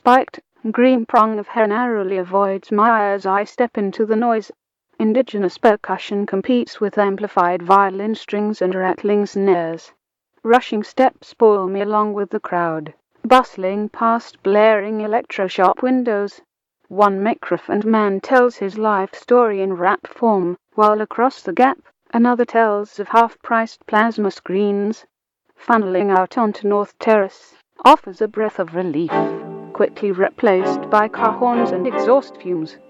spiked, green prong of hair narrowly avoids my eye as I step into the noise. Indigenous percussion competes with amplified violin strings and rattling snares. Rushing steps pull me along with the crowd, bustling past blaring electroshop windows. One microphoned man tells his life story in rap form, while across the gap another tells of half-priced plasma screens. Funneling out onto North Terrace offers a breath of relief, quickly replaced by car horns and exhaust fumes.